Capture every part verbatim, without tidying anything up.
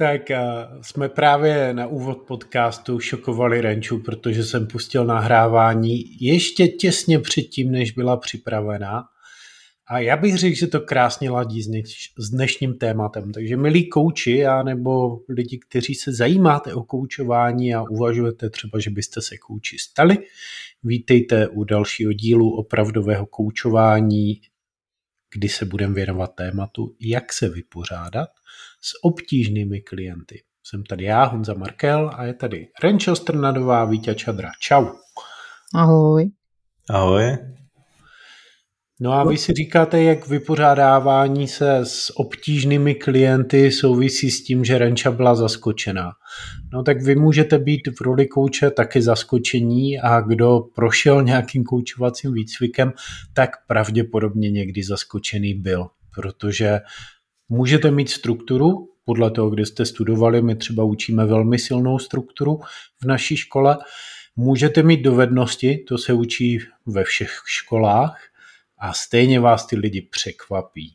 Tak a jsme právě na úvod podcastu šokovali Renču, protože jsem pustil nahrávání ještě těsně předtím, než byla připravená. A já bych řekl, že to krásně ladí s, dneš, s dnešním tématem. Takže milí kouči, a nebo lidi, kteří se zajímáte o koučování a uvažujete třeba, že byste se kouči stali, vítejte u dalšího dílu opravdového koučování, kdy se budeme věnovat tématu, jak se vypořádat s obtížnými klienty. Jsem tady já, Honza Markel, a je tady Renča Strnadová, Víťa Čadra. Čau. Ahoj. Ahoj. No a vy si říkáte, jak vypořádávání se s obtížnými klienty souvisí s tím, že Renča byla zaskočená. No tak vy můžete být v roli kouče taky zaskočení a kdo prošel nějakým koučovacím výcvikem, tak pravděpodobně někdy zaskočený byl, protože můžete mít strukturu, podle toho, kde jste studovali, my třeba učíme velmi silnou strukturu v naší škole, můžete mít dovednosti, to se učí ve všech školách, a stejně vás ty lidi překvapí.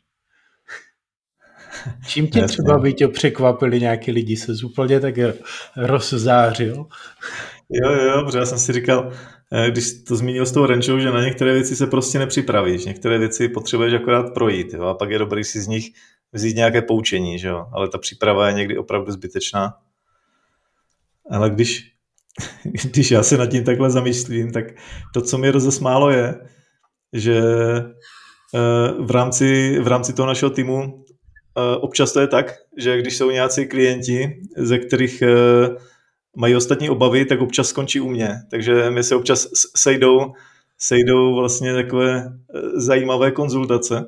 Čím tě třeba by tě překvapili nějaký lidi, se úplně tak rozzářil? Jo, jo, protože já jsem si říkal, když to zmínil s tou Renčou, že na některé věci se prostě nepřipravíš, některé věci potřebuješ akorát projít, jo, a pak je dobrý si z nich vzít nějaké poučení, že jo, ale ta příprava je někdy opravdu zbytečná. Ale když, když já se nad tím takhle zamýšlím, tak to, co mě rozesmálo je, že v rámci, v rámci toho našeho týmu občas to je tak, že když jsou nějací klienti, ze kterých mají ostatní obavy, tak občas skončí u mě. Takže mi se občas sejdou, sejdou vlastně takové zajímavé konzultace,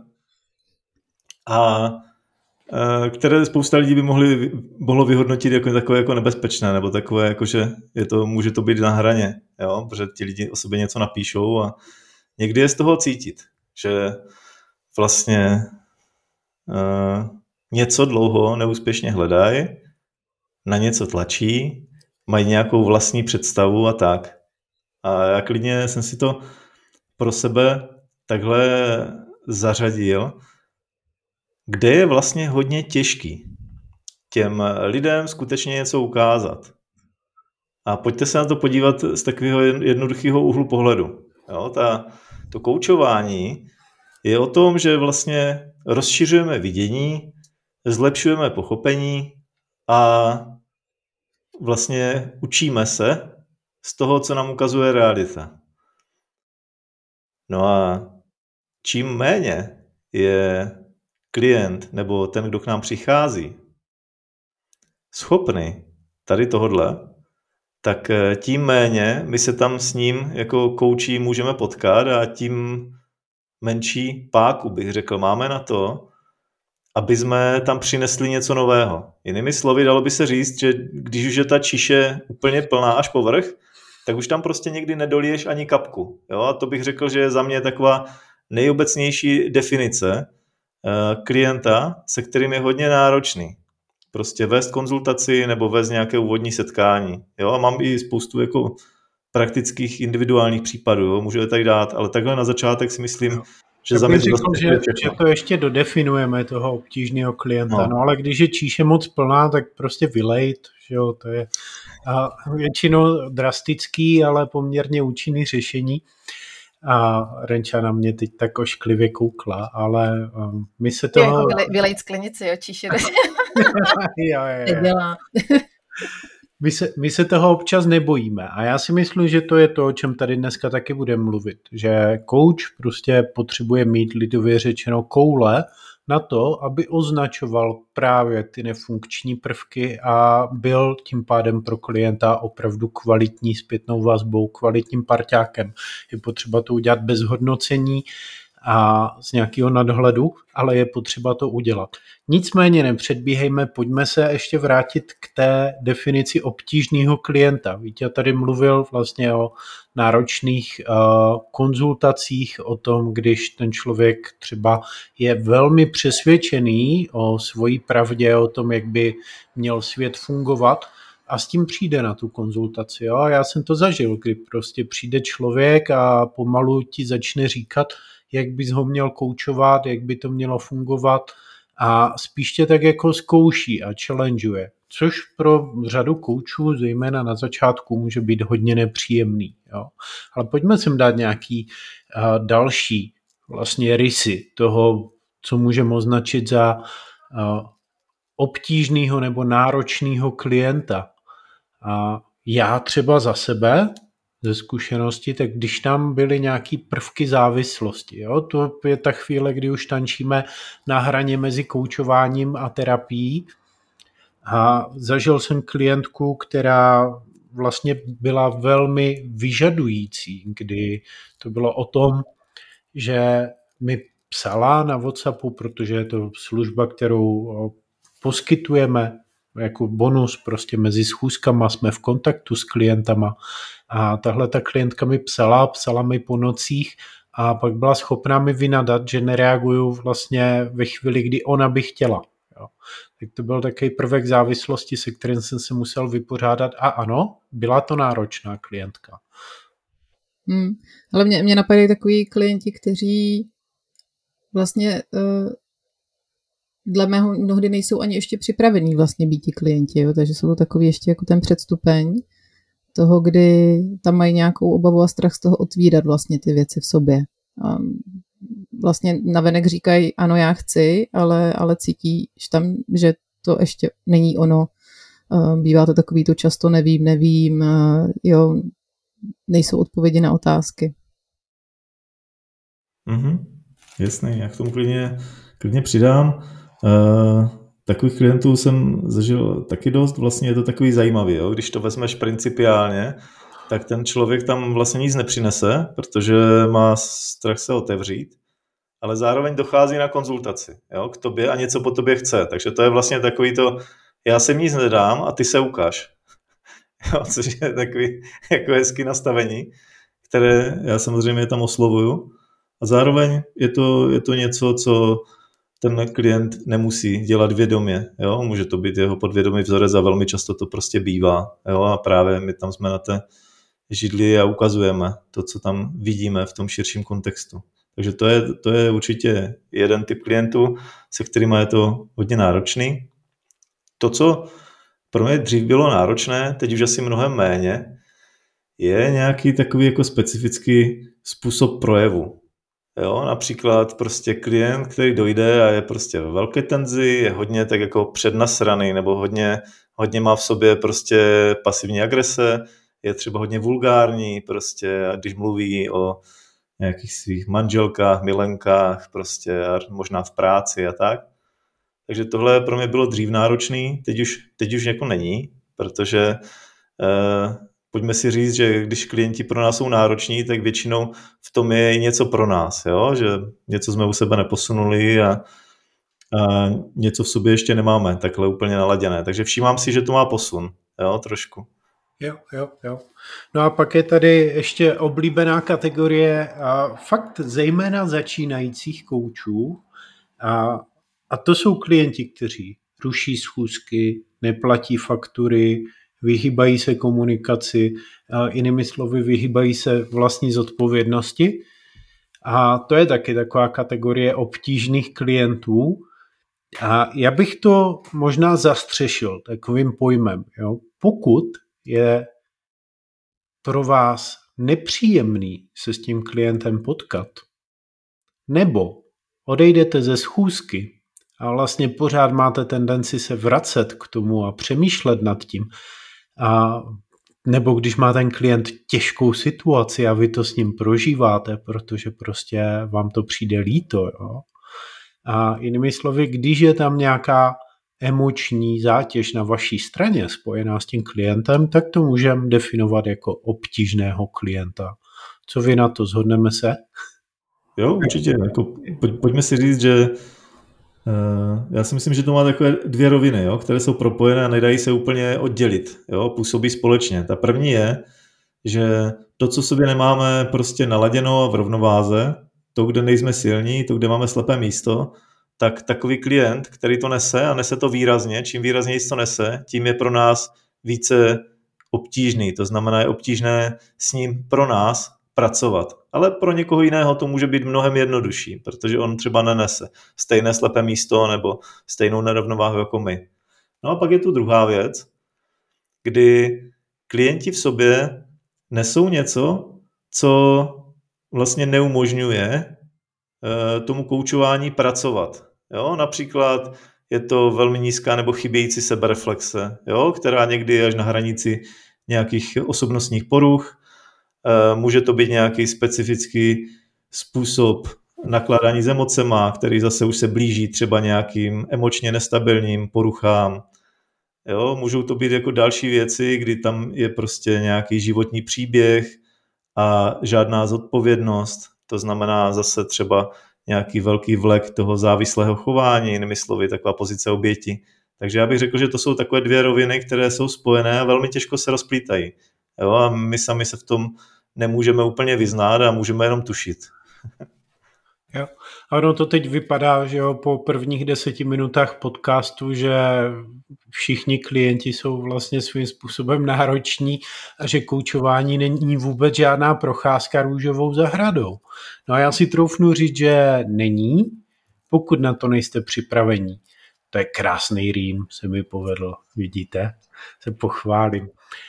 a které spousta lidí by mohli, mohlo vyhodnotit jako takové jako nebezpečné, nebo takové, jako že je to, může to být na hraně, jo? Protože ti lidi o sobě něco napíšou a někdy je z toho cítit, že vlastně uh, něco dlouho neúspěšně hledají, na něco tlačí, mají nějakou vlastní představu a tak. A já klidně jsem si to pro sebe takhle zařadil, kde je vlastně hodně těžký těm lidem skutečně něco ukázat. A pojďte se na to podívat z takového jednoduchého úhlu pohledu. Jo, ta, to koučování je o tom, že vlastně rozšiřujeme vidění, zlepšujeme pochopení a vlastně učíme se z toho, co nám ukazuje realita. No a čím méně je klient nebo ten, kdo k nám přichází, schopný tady tohodle, tak tím méně my se tam s ním jako kouči můžeme potkat a tím menší páku, bych řekl, máme na to, aby jsme tam přinesli něco nového. Jinými slovy, dalo by se říct, že když už je ta číše úplně plná až povrch, tak už tam prostě někdy nedoliješ ani kapku. Jo? A to bych řekl, že je za mě taková nejobecnější definice uh, klienta, se kterým je hodně náročný. Prostě vést konzultaci nebo vést nějaké úvodní setkání. Jo? A mám i spoustu jako praktických individuálních případů, jo? Můžu je tady dát, ale takhle na začátek si myslím, no. že za mě to řekl, že, že to ještě dodefinujeme toho obtížného klienta, no. no ale když je číše moc plná, tak prostě vylejt, že jo, to je a většinou drastický, ale poměrně účinný řešení. A Renča na mě teď tak ošklivě koukla, ale um, my se toho... Jako vylej, vylejt sklenici, jo, číše. jo, jo, jo. My se, my se toho občas nebojíme a já si myslím, že to je to, o čem tady dneska taky budeme mluvit, že coach prostě potřebuje mít lidově řečeno koule na to, aby označoval právě ty nefunkční prvky a byl tím pádem pro klienta opravdu kvalitní zpětnou vazbou, kvalitním parťákem. Je potřeba to udělat bez hodnocení a z nějakého nadhledu, ale je potřeba to udělat. Nicméně nepředbíhejme, pojďme se ještě vrátit k té definici obtížného klienta. Víte, tady mluvil vlastně o náročných uh, konzultacích, o tom, když ten člověk třeba je velmi přesvědčený o svojí pravdě, o tom, jak by měl svět fungovat, a s tím přijde na tu konzultaci. Jo? Já jsem to zažil, kdy prostě přijde člověk a pomalu ti začne říkat, jak bys ho měl koučovat, jak by to mělo fungovat a spíš tě tak jako zkouší a challengeuje. což pro řadu koučů, zejména na začátku, může být hodně nepříjemný. Jo. Ale pojďme sem dát nějaký uh, další vlastně rysy toho, co můžeme označit za uh, obtížného nebo náročného klienta. A já třeba za sebe, ze zkušenosti, tak když tam byly nějaký prvky závislosti, jo, to je ta chvíle, kdy už tančíme na hraně mezi koučováním a terapií. A zažil jsem klientku, která vlastně byla velmi vyžadující, kdy to bylo o tom, že mi psala na WhatsAppu, protože je to služba, kterou poskytujeme jako bonus, prostě mezi schůzkama jsme v kontaktu s klientama a tahle ta klientka mi psala, psala mi po nocích a pak byla schopná mi vynadat, že nereaguju vlastně ve chvíli, kdy ona by chtěla. Jo. Tak to byl takový prvek závislosti, se kterým jsem se musel vypořádat a ano, byla to náročná klientka. Hmm. Ale mě, mě napadají takový klienti, kteří vlastně uh, dle mého mnohdy nejsou ani ještě připravení vlastně být ti klienti, jo? Takže jsou to takový ještě jako ten předstupeň toho, kdy tam mají nějakou obavu a strach z toho otvírat vlastně ty věci v sobě. A vlastně navenek říkají, ano, já chci, ale, ale cítí tam, že to ještě není ono. Bývá to takový to často nevím, nevím, jo, nejsou odpovědi na otázky. Mm-hmm. Jasný, já k tomu klidně, klidně přidám. Uh, takových klientů jsem zažil taky dost, vlastně je to takový zajímavý, jo? Když to vezmeš principiálně, tak ten člověk tam vlastně nic nepřinese, protože má strach se otevřít, ale zároveň dochází na konzultaci, jo? K tobě a něco po tobě chce, takže to je vlastně takový to, já sem nic nedám a ty se ukáž, jo? Což je takový jako hezký nastavení, které já samozřejmě tam oslovuju a zároveň je to, je to něco, co ten klient nemusí dělat vědomě, jo? Může to být jeho podvědomý vzorec a velmi často to prostě bývá, jo? A právě my tam jsme na té židli a ukazujeme to, co tam vidíme v tom širším kontextu. Takže to je, to je určitě jeden typ klientů, se kterými je to hodně náročný. To, co pro mě dřív bylo náročné, teď už asi mnohem méně, je nějaký takový jako specifický způsob projevu. Jo, například prostě klient, který dojde a je prostě ve velké tenzi, je hodně tak jako přednasraný nebo hodně, hodně má v sobě prostě pasivní agrese, je třeba hodně vulgární, prostě, když mluví o nějakých svých manželkách, milenkách, prostě a možná v práci a tak. Takže tohle pro mě bylo dřív náročný, teď už, teď už jako není, protože eh, pojďme si říct, že když klienti pro nás jsou nároční, tak většinou v tom je něco pro nás, jo? Že něco jsme u sebe neposunuli a, a něco v sobě ještě nemáme takhle úplně naladěné. Takže všímám si, že to má posun, jo, trošku. Jo, jo, jo. No a pak je tady ještě oblíbená kategorie a fakt zejména začínajících koučů a, a to jsou klienti, kteří ruší schůzky, neplatí faktury, vyhýbají se komunikaci, jinými slovy vyhýbají se vlastní zodpovědnosti. A to je taky taková kategorie obtížných klientů. A já bych to možná zastřešil takovým pojmem. Jo? Pokud je pro vás nepříjemný se s tím klientem potkat, nebo odejdete ze schůzky a vlastně pořád máte tendenci se vracet k tomu a přemýšlet nad tím, a nebo když má ten klient těžkou situaci a vy to s ním prožíváte, protože prostě vám to přijde líto. Jo? A jinými slovy, když je tam nějaká emoční zátěž na vaší straně spojená s tím klientem, tak to můžeme definovat jako obtížného klienta. Co vy na to, shodneme se? Jo, určitě. Jako, pojď, pojďme si říct, že uh, já si myslím, že to má takové dvě roviny, jo, které jsou propojené a nedají se úplně oddělit. Jo, působí společně. Ta první je, že to, co sobě nemáme prostě naladěno v rovnováze, to, kde nejsme silní, to, kde máme slepé místo, tak takový klient, který to nese a nese to výrazně, čím výrazněji to nese, tím je pro nás více obtížný. To znamená, je obtížné s ním pro nás pracovat. Ale pro někoho jiného to může být mnohem jednodušší, protože on třeba nenese stejné slepé místo nebo stejnou nerovnováhu jako my. No a pak je tu druhá věc, kdy klienti v sobě nesou něco, co vlastně neumožňuje tomu koučování pracovat. Jo? Například je to velmi nízká nebo chybějící sebereflexe, jo? Která někdy je až na hranici nějakých osobnostních poruch. Může to být nějaký specifický způsob nakládání s emocema, který zase už se blíží třeba nějakým emočně nestabilním poruchám. Jo? Můžou to být jako další věci, kdy tam je prostě nějaký životní příběh a žádná zodpovědnost. To znamená zase třeba nějaký velký vlek toho závislého chování, jinými slovy, taková pozice oběti. Takže já bych řekl, že to jsou takové dvě roviny, které jsou spojené a velmi těžko se rozplítají. Jo? A my sami se v tom nemůžeme úplně vyznát a můžeme jenom tušit. Jo. A ono to teď vypadá, že jo, po prvních deseti minutách podcastu, že všichni klienti jsou vlastně svým způsobem nároční a že koučování není vůbec žádná procházka růžovou zahradou. No a já si troufnu říct, že není, pokud na to nejste připravení. To je krásný rým, se mi povedl, vidíte, se pochválím.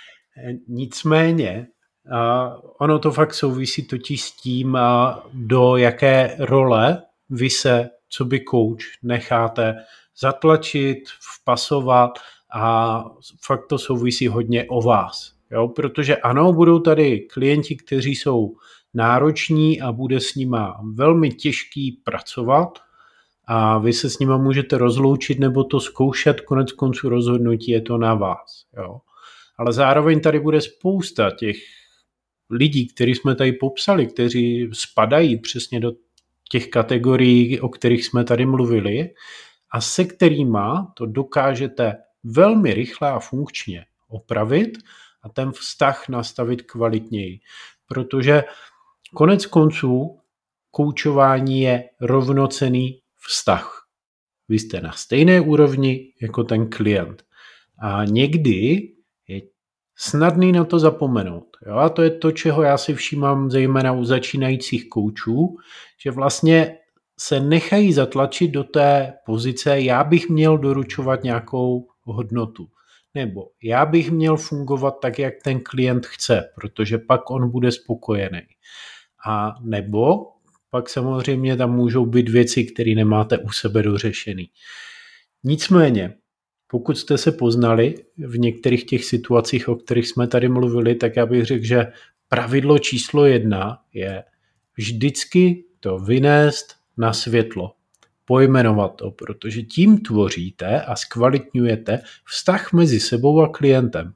Nicméně, Uh, ono to fakt souvisí totiž s tím, uh, do jaké role vy se, co by coach, necháte zatlačit, vpasovat a fakt to souvisí hodně o vás. Jo? Protože ano, budou tady klienti, kteří jsou nároční a bude s nima velmi těžký pracovat a vy se s nima můžete rozloučit nebo to zkoušet, konec konců rozhodnutí je to na vás. Jo? Ale zároveň tady bude spousta těch lidí, který jsme tady popsali, kteří spadají přesně do těch kategorií, o kterých jsme tady mluvili a se kterýma to dokážete velmi rychle a funkčně opravit a ten vztah nastavit kvalitněji. Protože konec konců koučování je rovnocenný vztah. Vy jste na stejné úrovni jako ten klient. A někdy je snadný na to zapomenout. Jo? A to je to, čeho já si všímám zejména u začínajících koučů, že vlastně se nechají zatlačit do té pozice, já bych měl doručovat nějakou hodnotu. Nebo já bych měl fungovat tak, jak ten klient chce, protože pak on bude spokojený. A nebo pak samozřejmě tam můžou být věci, které nemáte u sebe dořešený. Nicméně, pokud jste se poznali v některých těch situacích, o kterých jsme tady mluvili, tak já bych řekl, že pravidlo číslo jedna je vždycky to vynést na světlo. Pojmenovat to, protože tím tvoříte a zkvalitňujete vztah mezi sebou a klientem.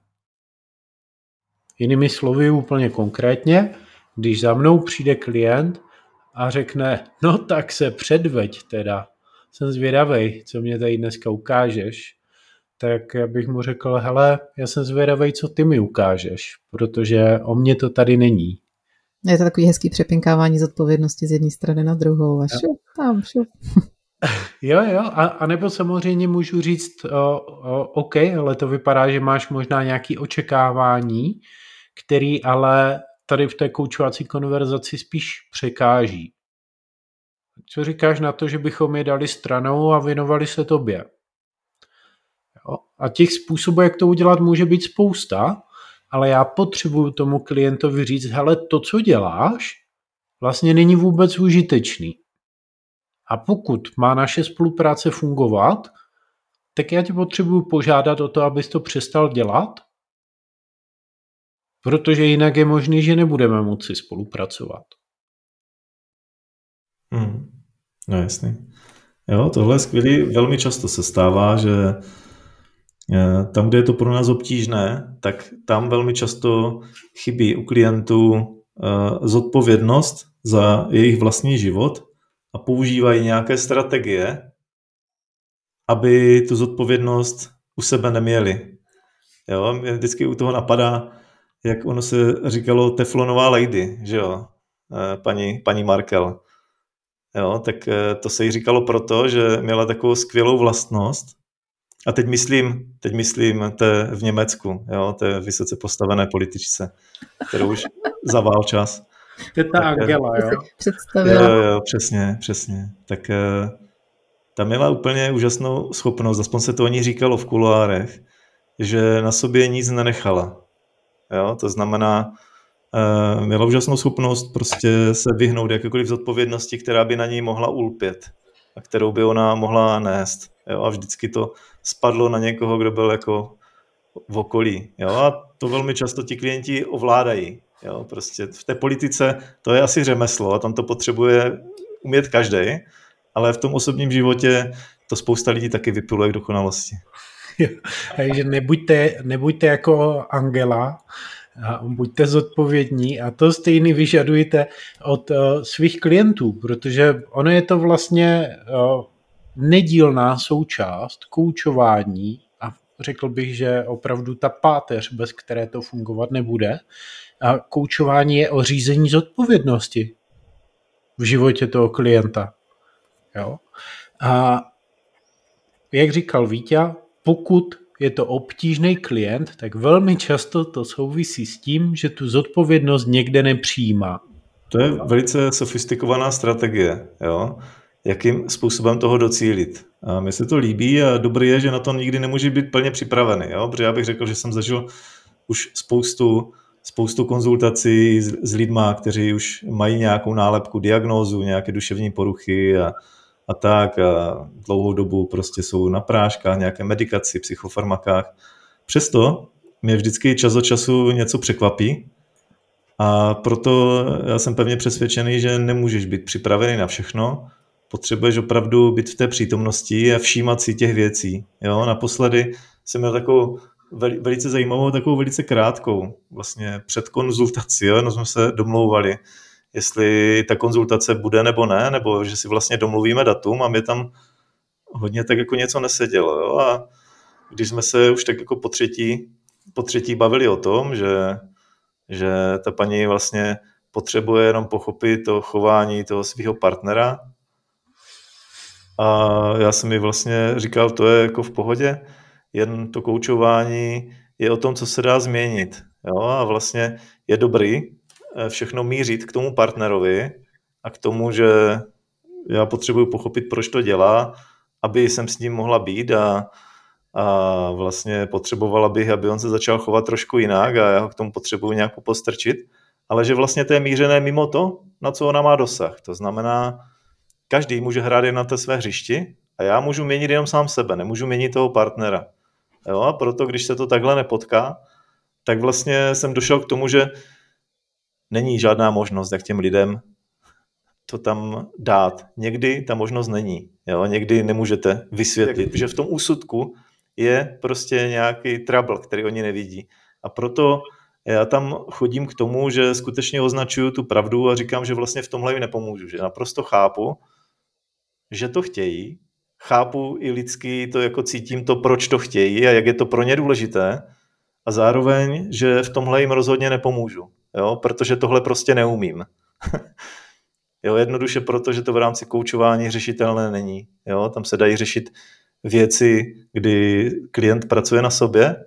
Jinými slovy úplně konkrétně, když za mnou přijde klient a řekne, no tak se předveď teda, jsem zvědavej, co mě tady dneska ukážeš, tak já bych mu řekl, hele, já jsem zvědavej, co ty mi ukážeš, protože o mě to tady není. Je to takový hezký přepinkávání zodpovědnosti z jedné strany na druhou a šup, tam, šup. Jo, jo, a, a nebo samozřejmě můžu říct, o, o, OK, ale to vypadá, že máš možná nějaké očekávání, který ale tady v té koučovací konverzaci spíš překáží. Co říkáš na to, že bychom je dali stranou a věnovali se tobě? Jo? A těch způsobů, jak to udělat, může být spousta, ale já potřebuju tomu klientovi říct, hele, to, co děláš, vlastně není vůbec užitečný. A pokud má naše spolupráce fungovat, tak já tě potřebuju požádat o to, abys to přestal dělat, protože jinak je možný, že nebudeme moci spolupracovat. Hmm. No jasný. Jo, tohle je skvělý. Velmi často se stává, že tam, kde je to pro nás obtížné, tak tam velmi často chybí u klientů zodpovědnost za jejich vlastní život a používají nějaké strategie, aby tu zodpovědnost u sebe neměli. Jo, mě vždycky u toho napadá, jak ono se říkalo teflonová lady, že jo, paní, paní Markel. Jo, tak to se jí říkalo proto, že měla takovou skvělou vlastnost. A teď myslím, teď myslím té v Německu, jo, té vysoce postavené političce, kterou už zavál čas. To je ta Angela, jo? Představila. Jo, jo, přesně, přesně. Tak ta měla úplně úžasnou schopnost, aspoň se to o ní říkalo v kuloárech, že na sobě nic nenechala. Jo? To znamená, uh, měla úžasnou schopnost prostě se vyhnout jakékoliv zodpovědnosti, která by na ní mohla ulpět a kterou by ona mohla nést. Jo? A vždycky to spadlo na někoho, kdo byl jako v okolí. Jo? A to velmi často ti klienti ovládají. Jo? Prostě v té politice to je asi řemeslo a tam to potřebuje umět každý, ale v tom osobním životě to spousta lidí taky vypiluje k dokonalosti. Takže nebuďte, nebuďte jako Angela, a buďte zodpovědní a to stejný vyžadujte od uh, svých klientů, protože ono je to vlastně uh, nedílná součást koučování a řekl bych, že opravdu ta páteř, bez které to fungovat nebude. A koučování je o řízení zodpovědnosti v životě toho klienta. Jo? A jak říkal Víťa, pokud je to obtížný klient, tak velmi často to souvisí s tím, že tu zodpovědnost někde nepřijímá. To je velice sofistikovaná strategie, jo? Jakým způsobem toho docílit. A mně se to líbí a dobrý je, že na to nikdy nemůže být plně připravený, jo? Protože já bych řekl, že jsem zažil už spoustu, spoustu konzultací s, s lidma, kteří už mají nějakou nálepku, diagnózu, nějaké duševní poruchy a a tak a dlouhou dobu prostě jsou na práškách, nějaké medikaci, psychofarmakách. Přesto mě vždycky čas od času něco překvapí a proto já jsem pevně přesvědčený, že nemůžeš být připravený na všechno, potřebuješ opravdu být v té přítomnosti a všímat si těch věcí. Jo? Naposledy jsem měl takovou veli, velice zajímavou, takovou velice krátkou vlastně před konzultací, jo? No jsme se domlouvali, jestli ta konzultace bude nebo ne, nebo že si vlastně domluvíme datum a mě tam hodně tak jako něco nesedělo. Jo? A když jsme se už tak jako po třetí, po třetí bavili o tom, že, že ta paní vlastně potřebuje jenom pochopit to chování toho svého partnera a já jsem mi vlastně říkal, to je jako v pohodě, jen to koučování je o tom, co se dá změnit. Jo? A vlastně je dobrý všechno mířit k tomu partnerovi a k tomu, že já potřebuji pochopit, proč to dělá, aby jsem s ním mohla být a, a vlastně potřebovala bych, aby on se začal chovat trošku jinak a já ho k tomu potřebuji nějak postrčit, ale že vlastně to je mířené mimo to, na co ona má dosah. To znamená, každý může hrát jen na té své hřišti a já můžu měnit jenom sám sebe, nemůžu měnit toho partnera. Jo? A proto, když se to takhle nepotká, tak vlastně jsem došel k tomu, že není žádná možnost, jak těm lidem to tam dát. Někdy ta možnost není. Jo? Někdy nemůžete vysvětlit, že v tom úsudku je prostě nějaký trouble, který oni nevidí. A proto já tam chodím k tomu, že skutečně označuju tu pravdu a říkám, že vlastně v tomhle jim nepomůžu. Že naprosto chápu, že to chtějí. Chápu i lidsky to, jako cítím to, proč to chtějí a jak je to pro ně důležité. A zároveň, že v tomhle jim rozhodně nepomůžu. Jo, protože tohle prostě neumím. Jo, jednoduše proto, že to v rámci koučování řešitelné není. Jo, tam se dají řešit věci, kdy klient pracuje na sobě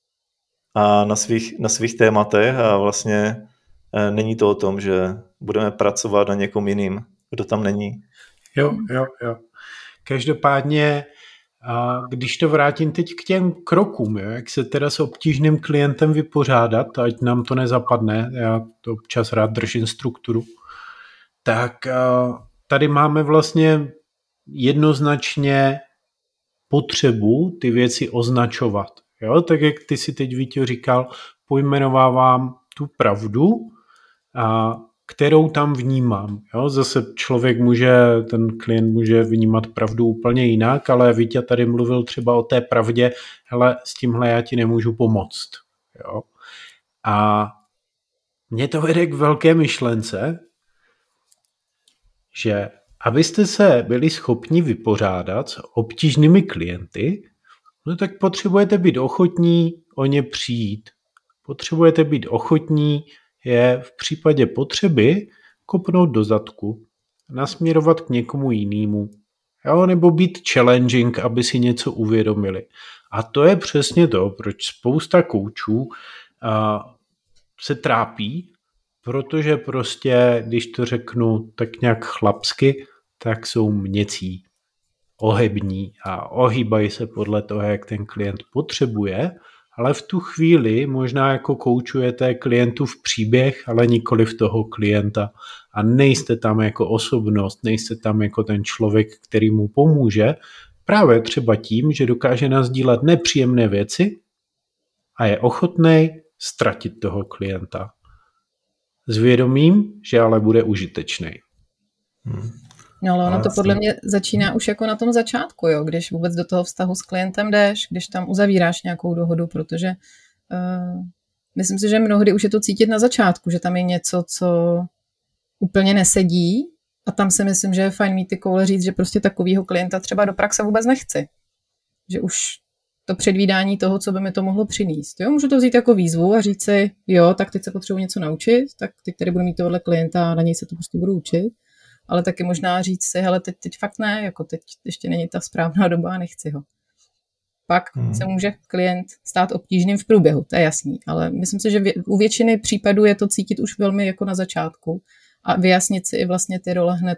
a na svých, na svých tématech a vlastně e, není to o tom, že budeme pracovat na někom jiným, kdo tam není. Jo, jo, jo. Každopádně, a když to vrátím teď k těm krokům, jo, jak se teda s obtížným klientem vypořádat, ať nám to nezapadne, já to občas rád držím strukturu, tak tady máme vlastně jednoznačně potřebu ty věci označovat. Jo? Tak jak ty si teď, Víťo, říkal, pojmenovávám tu pravdu, a kterou tam vnímám. Jo? Zase člověk může, ten klient může vnímat pravdu úplně jinak, ale Víťa tady mluvil třeba o té pravdě, hele, s tímhle já ti nemůžu pomoct. Jo? A mě to vede k velké myšlence, že abyste se byli schopni vypořádat s obtížnými klienty, no tak potřebujete být ochotní o ně přijít. Potřebujete být ochotní je v případě potřeby kopnout do zadku, nasměrovat k někomu jinému, jo? Nebo být challenging, aby si něco uvědomili. A to je přesně to, proč spousta koučů se trápí, protože prostě, když to řeknu tak nějak chlapsky, tak jsou měcí. ohební a ohýbají se podle toho, jak ten klient potřebuje, ale v tu chvíli možná jako koučujete klientův příběh, ale nikoli v toho klienta a nejste tam jako osobnost, nejste tam jako ten člověk, který mu pomůže, právě třeba tím, že dokáže nasdílet nepříjemné věci a je ochotný ztratit toho klienta. S vědomím, že ale bude užitečný. Hmm. No ale ono to podle mě začíná už jako na tom začátku, jo, když vůbec do toho vztahu s klientem jdeš, když tam uzavíráš nějakou dohodu, protože uh, myslím si, že mnohdy už je to cítit na začátku, že tam je něco, co úplně nesedí a tam si myslím, že je fajn mít ty koule říct, že prostě takovýho klienta třeba do praxe vůbec nechci. Že už to předvídání toho, co by mi to mohlo přinést. Jo, můžu to vzít jako výzvu a říct si, jo, tak teď se potřebuji něco naučit, tak teď tady budu mít tohle klienta a na něj se to prostě budu učit. Ale taky možná říct si, hele, teď, teď fakt ne, jako teď ještě není ta správná doba a nechci ho. Pak hmm. se může klient stát obtížným v průběhu, to je jasný, ale myslím si, že vě- u většiny případů je to cítit už velmi jako na začátku a vyjasnit si i vlastně ty role hned,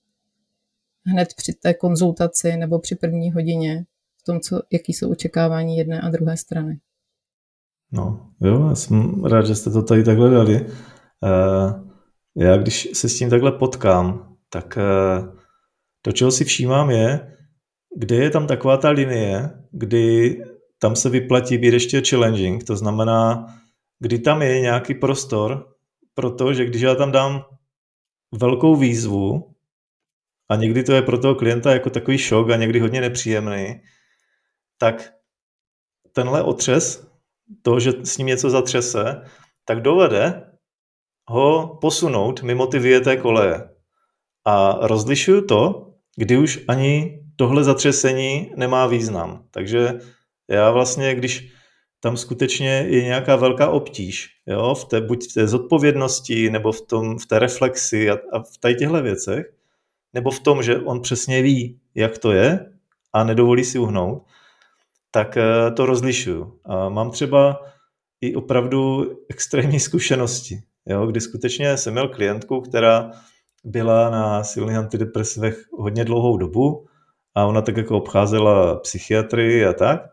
hned při té konzultaci nebo při první hodině v tom, co, jaký jsou očekávání jedné a druhé strany. No, jo, já jsem rád, že jste to tady takhle dali. Uh, já když se s tím takhle potkám, tak uh, to, čeho si všímám, je, kde je tam taková ta linie, kdy tam se vyplatí být ještě challenging, to znamená, kdy tam je nějaký prostor, protože když já tam dám velkou výzvu a někdy to je pro toho klienta jako takový šok a někdy hodně nepříjemný, tak tenhle otřes, to, že s ním něco zatřese, tak dovede ho posunout mimo ty vyjeté koleje. A rozlišuju to, kdy už ani tohle zatřesení nemá význam. Takže já vlastně, když tam skutečně je nějaká velká obtíž, jo, v té, buď v té zodpovědnosti, nebo v, tom, v té reflexi a, a v tady těchto věcech, nebo v tom, že on přesně ví, jak to je a nedovolí si uhnout, tak to rozlišuju. A mám třeba i opravdu extrémní zkušenosti, jo, kdy skutečně jsem měl klientku, která byla na silných antidepresivech hodně dlouhou dobu a ona tak jako obcházela psychiatrii a tak.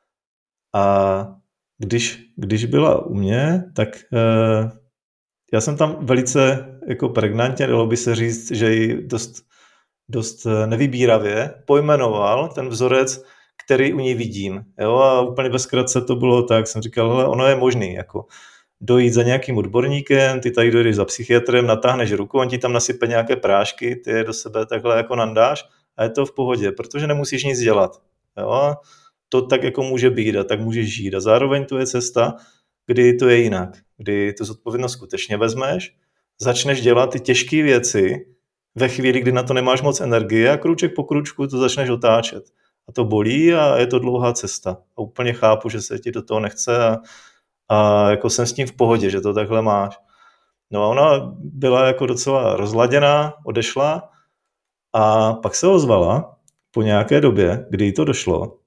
A když, když byla u mě, tak eh, já jsem tam velice jako pregnantně, dalo by se říct, že ji dost, dost nevybíravě pojmenoval ten vzorec, který u ní vidím. Jo? A úplně bezkratce to bylo tak, jsem říkal, hele, ono je možný, jako dojít za nějakým odborníkem, ty tady dojdeš za psychiatrem, natáhneš ruku, on ti tam nasype nějaké prášky, ty je do sebe takhle jako nandáš a je to v pohodě, protože nemusíš nic dělat. Jo? To tak jako může být a tak můžeš žít. A zároveň to je cesta, kdy to je jinak, kdy tu zodpovědnost skutečně vezmeš, začneš dělat ty těžké věci ve chvíli, kdy na to nemáš moc energie a krůček po krůčku to začneš otáčet. A to bolí a je to dlouhá cesta. A úplně chápu, že se ti do toho nechce a, a jako jsem s tím v pohodě, že to takhle máš. No a ona byla jako docela rozladěná, odešla a pak se ozvala po nějaké době, kdy jí to došlo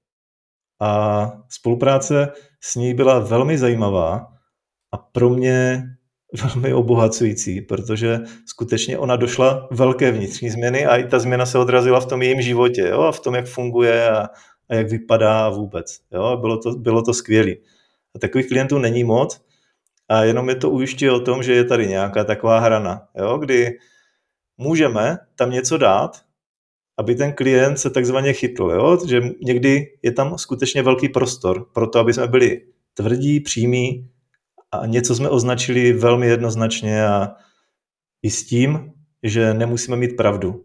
a spolupráce s ní byla velmi zajímavá a pro mě velmi obohacující, protože skutečně ona došla velké vnitřní změny a i ta změna se odrazila v tom jejím životě, jo, a v tom, jak funguje a, a jak vypadá vůbec. Jo, bylo to, bylo to skvělé. A takových klientů není moc a jenom je to ujišťuje o tom, že je tady nějaká taková hrana, jo, kdy můžeme tam něco dát, aby ten klient se takzvaně chytl, jo, že někdy je tam skutečně velký prostor pro to, aby jsme byli tvrdí, přímí, a něco jsme označili velmi jednoznačně a i s tím, že nemusíme mít pravdu.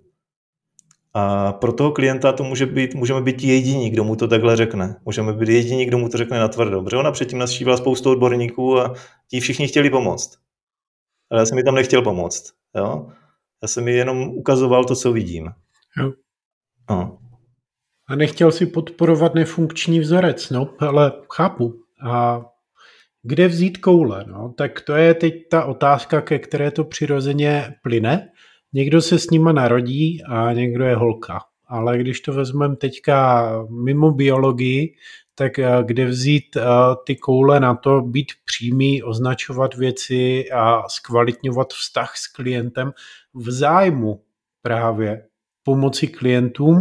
A pro toho klienta to může být, můžeme být jediní, kdo mu to takhle řekne. Můžeme být jediní, kdo mu to řekne natvrdo. Protože ona předtím navštívila spoustu odborníků a ti všichni chtěli pomoct. Ale já jsem mi tam nechtěl pomoct. Jo? Já jsem mi jenom ukazoval to, co vidím. Jo. No. A nechtěl si podporovat nefunkční vzorec, no, ale chápu. A kde vzít koule? No? Tak to je teď ta otázka, ke které to přirozeně plyne. Někdo se s nima narodí a někdo je holka. Ale když to vezmeme teďka mimo biologii, tak kde vzít ty koule na to, být přímý, označovat věci a zkvalitňovat vztah s klientem v zájmu právě pomoci klientům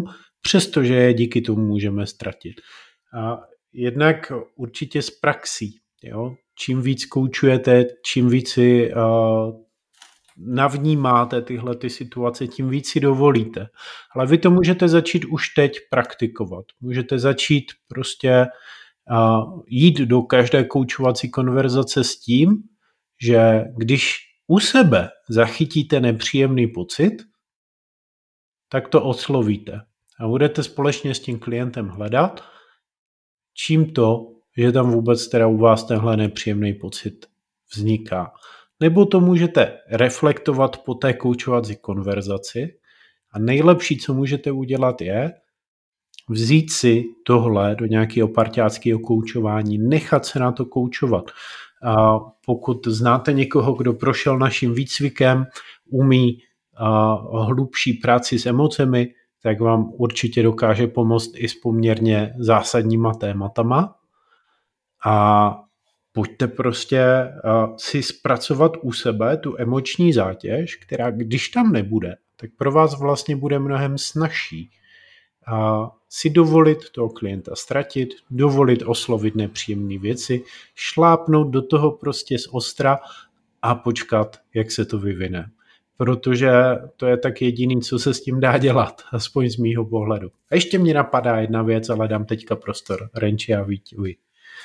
přestože je díky tomu můžeme ztratit. A jednak určitě z praxí. Jo? Čím víc koučujete, čím víc si uh, navnímáte tyhle ty situace, tím víc si dovolíte. Ale vy to můžete začít už teď praktikovat. Můžete začít prostě uh, jít do každé koučovací konverzace s tím, že když u sebe zachytíte nepříjemný pocit, tak to oslovíte. A budete společně s tím klientem hledat, čím to, že tam vůbec teda u vás tenhle nepříjemný pocit vzniká. Nebo to můžete reflektovat po té koučovací konverzaci a nejlepší, co můžete udělat, je vzít si tohle do nějakého parťáckého koučování, nechat se na to koučovat. A pokud znáte někoho, kdo prošel naším výcvikem, umí a hlubší práci s emocemi, tak vám určitě dokáže pomoct i s poměrně zásadníma tématama. A pojďte prostě si zpracovat u sebe tu emoční zátěž, která když tam nebude, tak pro vás vlastně bude mnohem snazší a si dovolit toho klienta ztratit, dovolit oslovit nepříjemné věci, šlápnout do toho prostě z ostra a počkat, jak se to vyvine. Protože to je tak jediný, co se s tím dá dělat, aspoň z mýho pohledu. A ještě mě napadá jedna věc, ale dám teďka prostor Renči a Víťovi.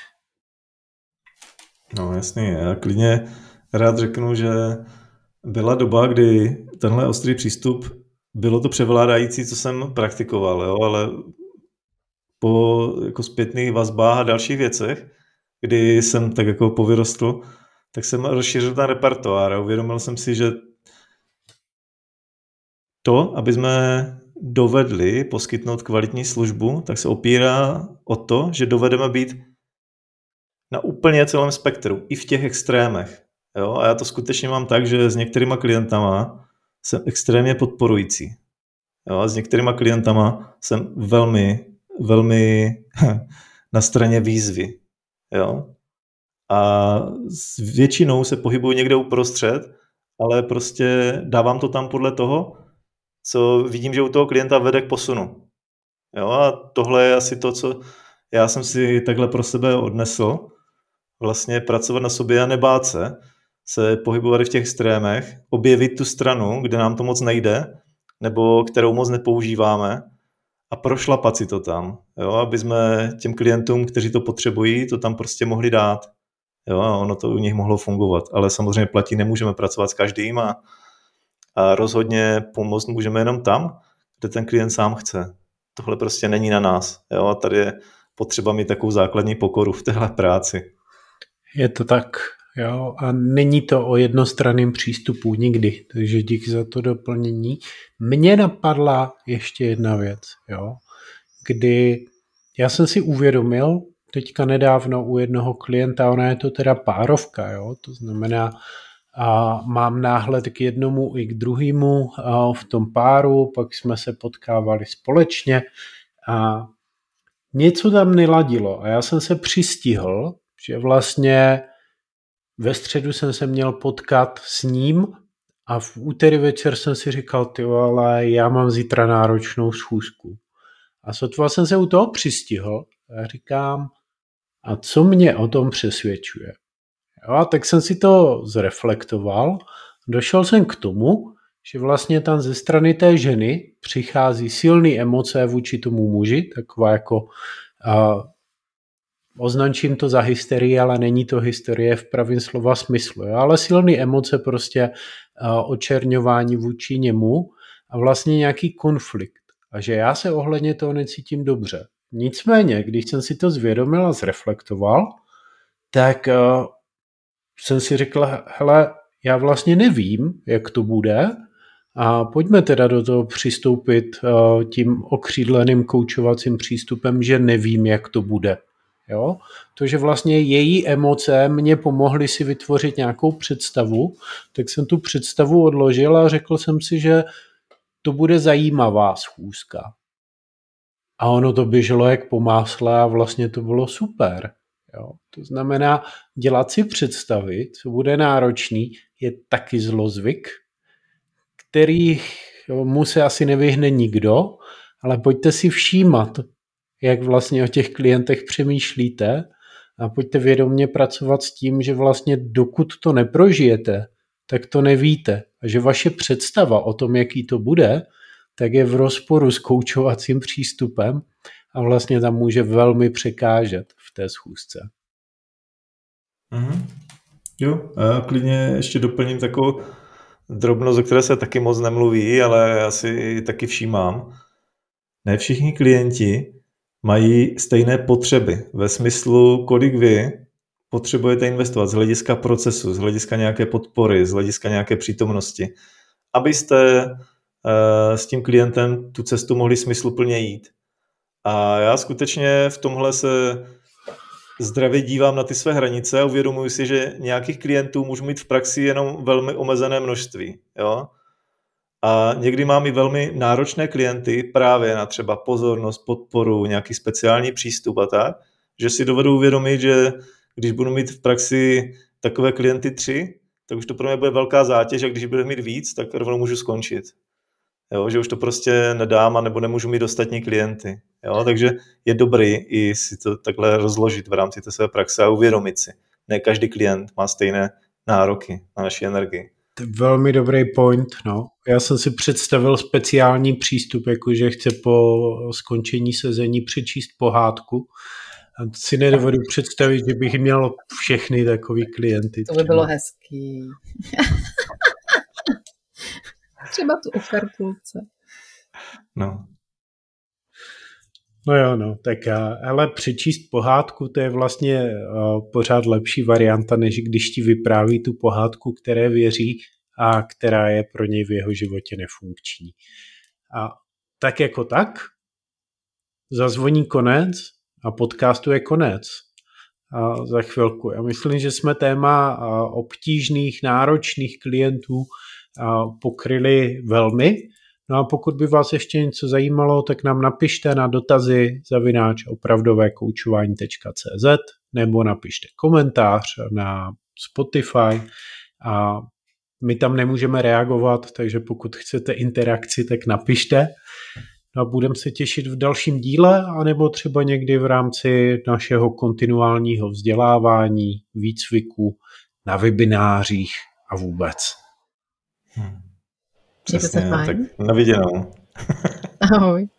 No jasně, já klidně rád řeknu, že byla doba, kdy tenhle ostrý přístup bylo to převládající, co jsem praktikoval, jo, ale po jako zpětných vazbách a dalších věcech, kdy jsem tak jako povyrostl, tak jsem rozšířil ten repertoár a uvědomil jsem si, že to, aby jsme dovedli poskytnout kvalitní službu, tak se opírá o to, že dovedeme být na úplně celém spektru, i v těch extrémech. Jo? A já to skutečně mám tak, že s některýma klientama jsem extrémně podporující. Jo? A s některýma klientama jsem velmi, velmi na straně výzvy. Jo? A s většinou se pohybuji někde uprostřed, ale prostě dávám to tam podle toho, co vidím, že u toho klienta vede k posunu. Jo? A tohle je asi to, co já jsem si takhle pro sebe odnesl. Vlastně pracovat na sobě a nebát se, se pohybovat v těch extrémech, objevit tu stranu, kde nám to moc nejde, nebo kterou moc nepoužíváme a prošlapat si to tam, jo? Aby jsme těm klientům, kteří to potřebují, to tam prostě mohli dát. Jo? A ono to u nich mohlo fungovat. Ale samozřejmě platí, nemůžeme pracovat s každým a, a rozhodně pomoct můžeme jenom tam, kde ten klient sám chce. Tohle prostě není na nás. Jo? A tady je potřeba mít takovou základní pokoru v téhle práci. Je to tak, jo, a není to o jednostranném přístupu nikdy, takže díky za to doplnění. Mně napadla ještě jedna věc, jo, kdy já jsem si uvědomil teďka nedávno u jednoho klienta, ona je to teda párovka, jo, to znamená, a mám náhled k jednomu i k druhému a v tom páru, pak jsme se potkávali společně a něco tam neladilo a já jsem se přistihl, že vlastně ve středu jsem se měl potkat s ním a v úterý večer jsem si říkal, ty ale já mám zítra náročnou schůzku. A sotva jsem se u toho přistihl a říkám, a co mě o tom přesvědčuje? Jo, a tak jsem si to zreflektoval, došel jsem k tomu, že vlastně tam ze strany té ženy přichází silný emoce vůči tomu muži, taková jako a, označím to za hysterii, ale není to hysterie v pravém slova smyslu. Jo? Ale silný emoce prostě uh, očerňování vůči němu a vlastně nějaký konflikt. A že já se ohledně toho necítím dobře. Nicméně, když jsem si to zvědomil a zreflektoval, tak uh, jsem si řekl, hele, já vlastně nevím, jak to bude a pojďme teda do toho přistoupit uh, tím okřídleným koučovacím přístupem, že nevím, jak to bude. Jo? To, že vlastně její emoce mě pomohly si vytvořit nějakou představu, tak jsem tu představu odložil a řekl jsem si, že to bude zajímavá schůzka. A ono to běželo jak po másle a vlastně to bylo super. Jo? To znamená, dělat si představy, co bude náročný, je taky zlozvyk, který mu se asi nevyhne nikdo, ale pojďte si všímat, jak vlastně o těch klientech přemýšlíte a pojďte vědomě pracovat s tím, že vlastně dokud to neprožijete, tak to nevíte. A že vaše představa o tom, jaký to bude, tak je v rozporu s koučovacím přístupem a vlastně tam může velmi překážet v té schůzce. Mm-hmm. Jo, a klidně ještě doplním takovou drobnost, o které se taky moc nemluví, ale já si taky všímám. Ne všichni klienti mají stejné potřeby ve smyslu, kolik vy potřebujete investovat z hlediska procesu, z hlediska nějaké podpory, z hlediska nějaké přítomnosti, abyste uh, s tím klientem tu cestu mohli smysluplně jít. A já skutečně v tomhle se zdravě dívám na ty své hranice a uvědomuji si, že nějakých klientů můžu mít v praxi jenom velmi omezené množství. Jo? A někdy mám i velmi náročné klienty právě na třeba pozornost, podporu, nějaký speciální přístup a tak, že si dovedu uvědomit, že když budu mít v praxi takové klienty tři, tak už to pro mě bude velká zátěž a když bude mít víc, tak rovnou můžu skončit. Jo, že už to prostě nedám a nebo nemůžu mít ostatní klienty. Jo, takže je dobrý i si to takhle rozložit v rámci té své praxe a uvědomit si. Ne každý klient má stejné nároky na naši energii. To je velmi dobrý point. No. Já jsem si představil speciální přístup, jakože chce po skončení sezení přečíst pohádku. A si nedovedu představit, že bych měl všechny takový klienty. To by bylo hezký. Třeba tu o karkulce. No. No jo, no, tak ale přečíst pohádku, to je vlastně uh, pořád lepší varianta, než když ti vypráví tu pohádku, které věří a která je pro něj v jeho životě nefunkční. A tak jako tak, zazvoní konec a podcastu je konec. A za chvilku. Já myslím, že jsme téma obtížných, náročných klientů pokryli velmi. No a pokud by vás ještě něco zajímalo, tak nám napište na dotazy zavináč opravdové koučování tečka cé zet nebo napište komentář na Spotify a my tam nemůžeme reagovat, takže pokud chcete interakci, tak napište. No a budeme se těšit v dalším díle, anebo třeba někdy v rámci našeho kontinuálního vzdělávání, výcviku, na webinářích a vůbec. Hmm. Přesně, tak na viděnou. Ahoj.